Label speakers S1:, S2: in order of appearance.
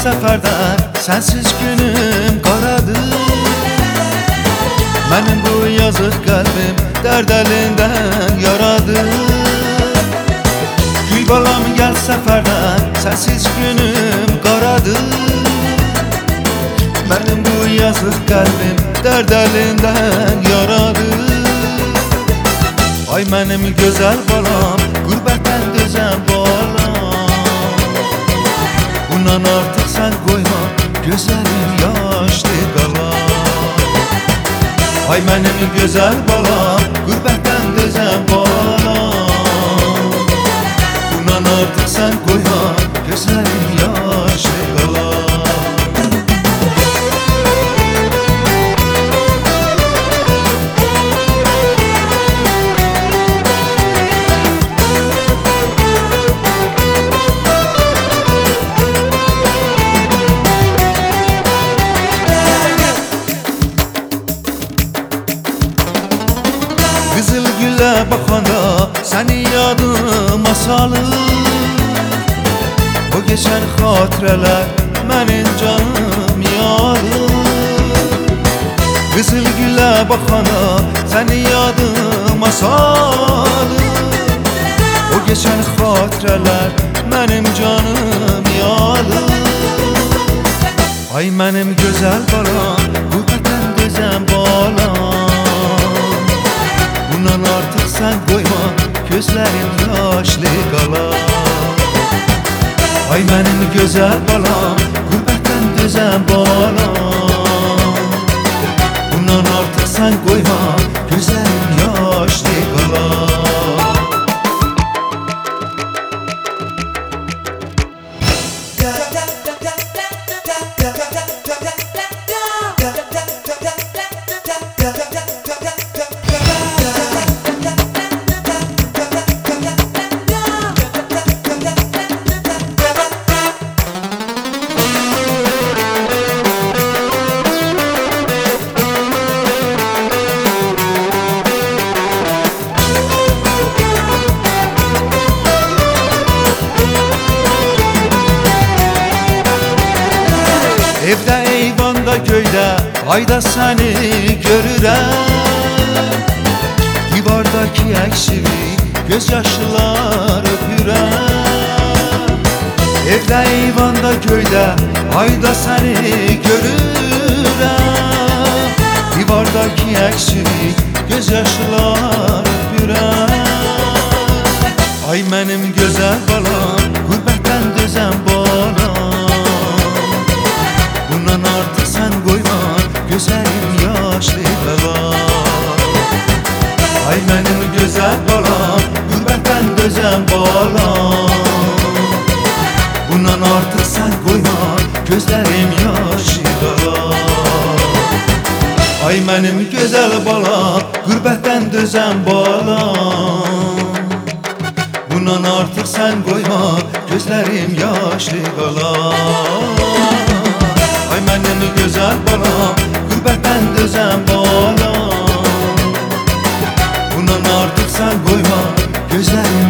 S1: səfərdən sənsiz günüm qaradır. Mənim bu yazıq qəlbim dərd əlindən yaradır. Gül balam gəl səfərdən sənsiz günüm qaradır. Mənim bu yazıq qəlbim dərd əlindən yaradır. Ay mənim gözəl balam, qürbətdən dözən balam. Bundan artıq sən qoyma, gözəlim yaşlı qalar. Ay mənim gözəl balam, qürbətdən dözən balam. Bundan artıq sən qoyma, gözəlim yaşlı qalar. Qızıl gülə baxanda səni yadıma salır. O geçən xatirələr mənim canım yanır. Qızıl gülə baxanda səni yadıma salır. O geçən xatirələr mənim canım yanır. Ay mənim gözəl balam, qürbətdən dözən balam. Bundan artıq sən qoyma, gözlərim yaşlı qalar. Ay mənim gözəl balam, qürbətdən dözən balam. Bundan artıq sən qoyma, gözlərim yaşlı qalar. Evdə, eyvanda, göydə, ayda səni görürəm. Divardakı əksini göz yaşlılar öpürəm. Evdə, eyvanda, göydə, ayda səni görürəm. Divardakı əksini göz yaşlılar öpürəm. Ay mənim gözəl balam, qürbətdən dözən balam. Bundan artıq sən qoyma, gözəlim yaşlı qalar. Ay mənim gözəl balam, qürbətdən dözən balam. Bundan artıq sən qoyma, gözlərim yaşlı qalar. Ay mənim gözəl balam, qürbətdən dözən balam. Bundan artıq sən qoyma, gözlərim yaşlı qalar. Ay mənim gözəl balam, qürbətdən dözən balam. Bundan artıq sən qoyma, gözlərim